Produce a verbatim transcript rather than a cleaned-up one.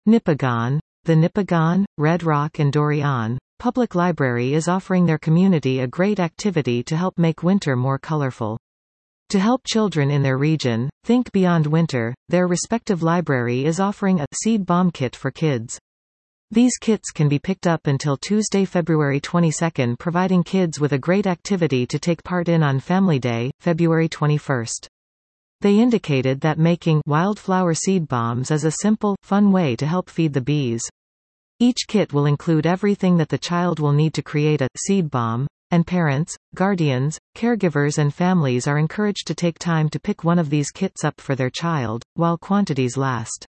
Nipigon. The Nipigon, Red Rock and Dorian Public Library is offering their community a great activity to help make winter more colorful. To help children in their region think beyond winter, their respective library is offering a seed bomb kit for kids. These kits can be picked up until Tuesday, February twenty-second, providing kids with a great activity to take part in on Family Day, February twenty-first. They indicated that making wildflower seed bombs is a simple, fun way to help feed the bees. Each kit will include everything that the child will need to create a seed bomb, and parents, guardians, caregivers and families are encouraged to take time to pick one of these kits up for their child, while quantities last.